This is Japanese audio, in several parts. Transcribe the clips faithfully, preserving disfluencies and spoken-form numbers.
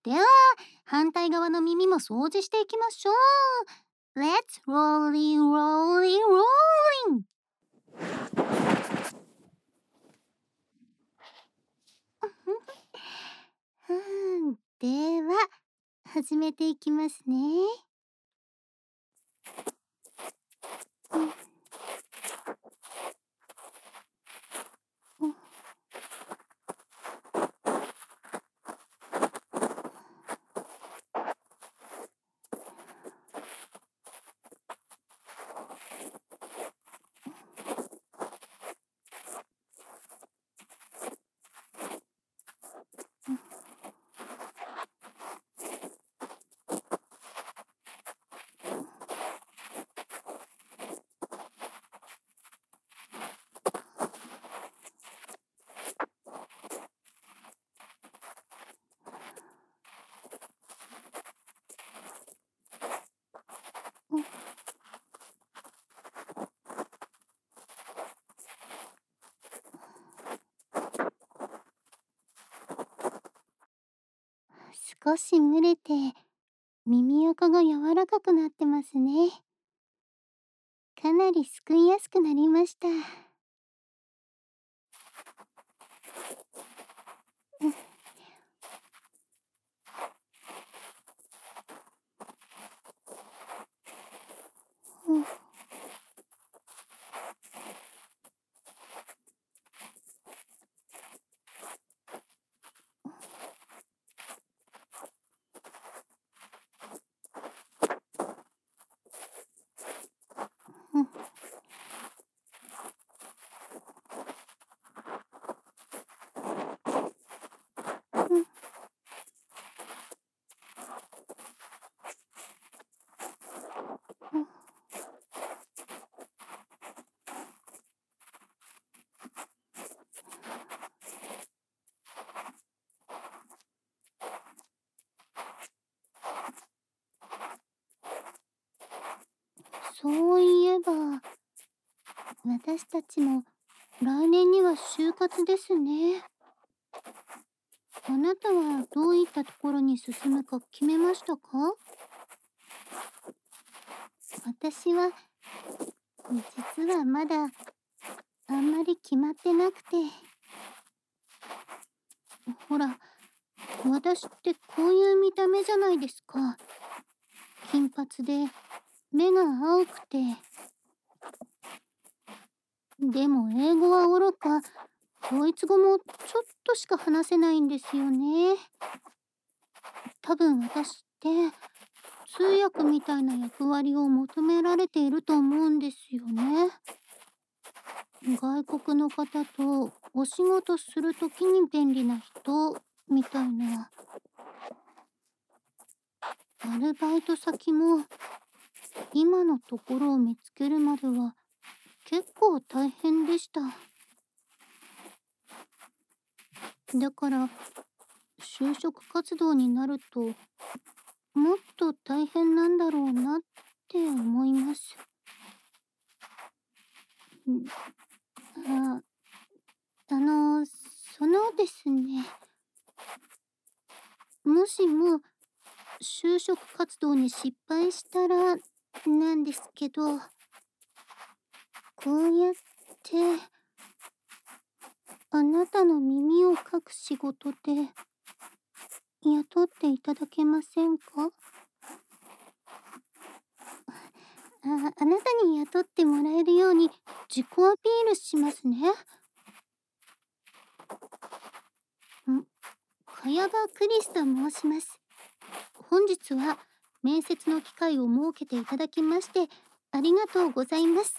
では、反対側の耳も掃除していきましょう。Let's rolly rolly rolling! ふん、では、始めていきますね。うん。少し蒸れて、耳垢が柔らかくなってますね。かなりすくいやすくなりました。うん。うん。うん。うん。うん。そういえば、私たちも来年には就活ですね。あなたはどういったところに進むか決めましたか？私は、実はまだ、あんまり決まってなくて。ほら、私ってこういう見た目じゃないですか。金髪で、目が青くて。でも英語はおろか、ドイツ語もちょっとしか話せないんですよね。多分私って、通訳みたいな役割を求められていると思うんですよね。外国の方とお仕事するときに便利な人、みたいな。アルバイト先も、今のところを見つけるまでは、結構大変でした。だから、就職活動になると、もっと大変なんだろうなって思います。ん、あ、あの、そのですね。もしも、就職活動に失敗したらなんですけど、こうやって、あなたの耳をかく仕事で、雇っていただけませんか？あ、あなたに雇ってもらえるように自己アピールしますね。ん、茅場クリスと申します。本日は面接の機会を設けていただきましてありがとうございます。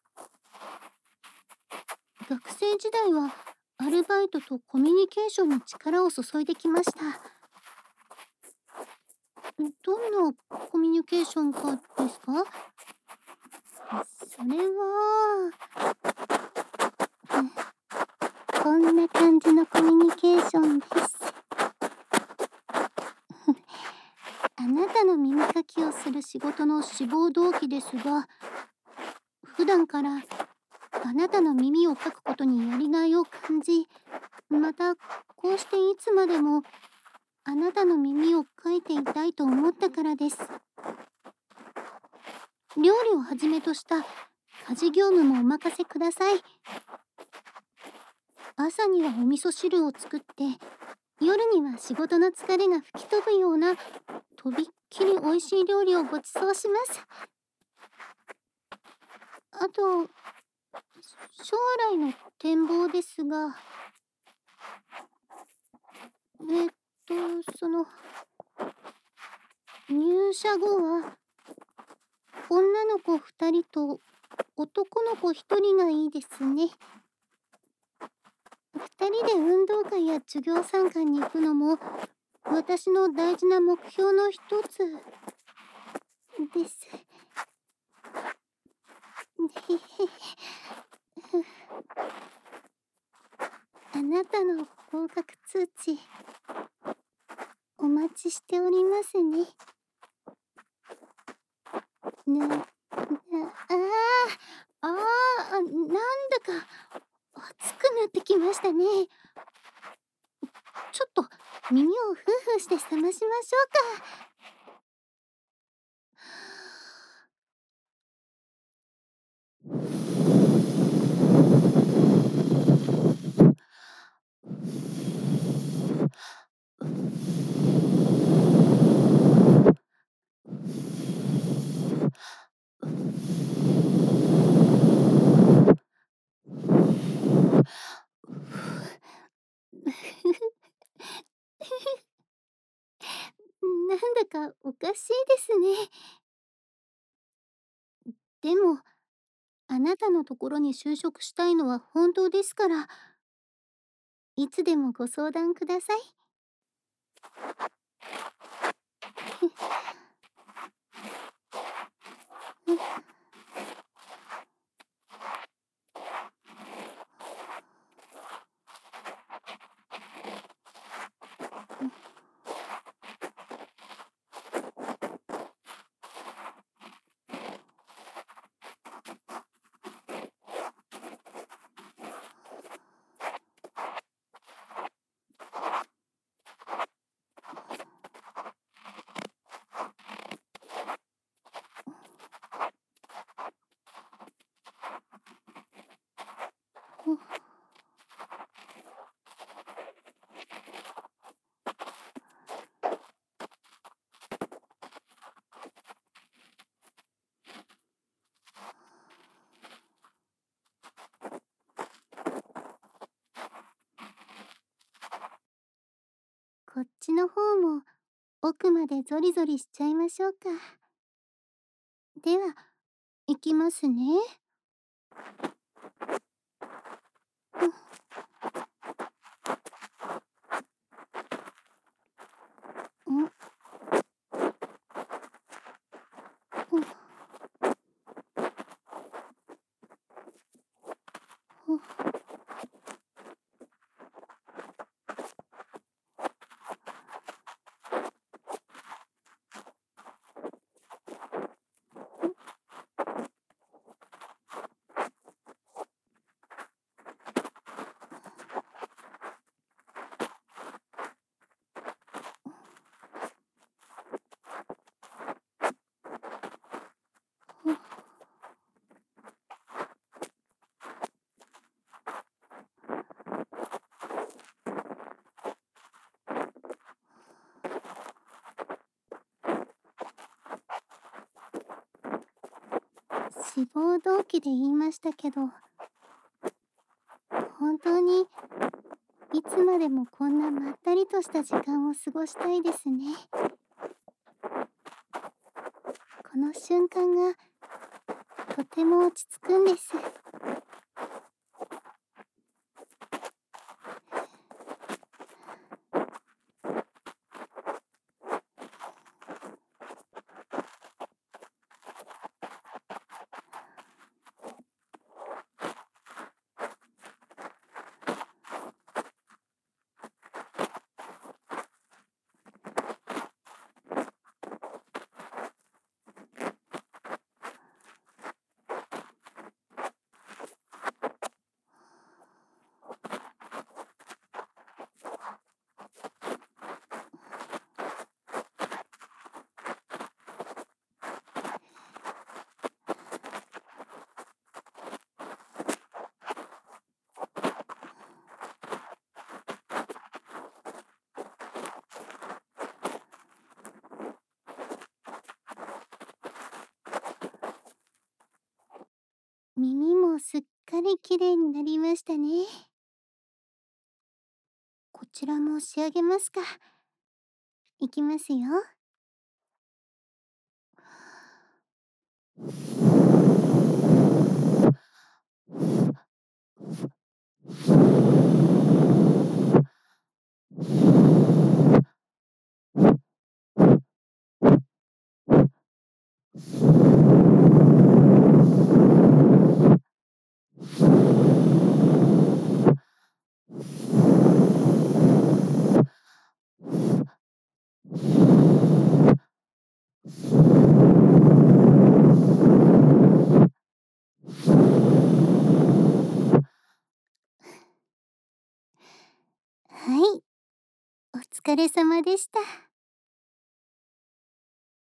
学生時代はアルバイトとコミュニケーションに力を注いできました。どんなコミュニケーションかですか？それは、こんな感じのコミュニケーションです。あなたの耳かきをする仕事の志望動機ですが、普段からあなたの耳をかくことにやりがいを感じ、またこうしていつまでもあなたの耳をかいていたいと思ったからです。料理をはじめとした家事業務もお任せください。朝にはお味噌汁を作って、夜には仕事の疲れが吹き飛ぶようなとびっきり美味しい料理をご馳走します。あと、将来の展望ですが、えっと、その、入社後は、女の子ふたりと男の子ひとりがいいですね。ふたりで運動会や授業参観に行くのも、私の大事な目標の一つです。あなたの合格通知、お待ちしておりますね。な、な、ああ、ああ、なんだか暑くなってきましたね。ちょっと耳をフーフーして冷ましましょうか。なんだかおかしいですね。でも、あなたのところに就職したいのは本当ですから、いつでもご相談ください。こっちの方も奥までゾリゾリしちゃいましょうか。では、いきますね。うん、うん、うん、うん。志望動機で言いましたけど、本当にいつまでもこんなまったりとした時間を過ごしたいですね。この瞬間がとても落ち着くんです。 耳もすっかりきれいになりましたね。こちらも仕上げますか。いきますよ。はい、お疲れ様でした。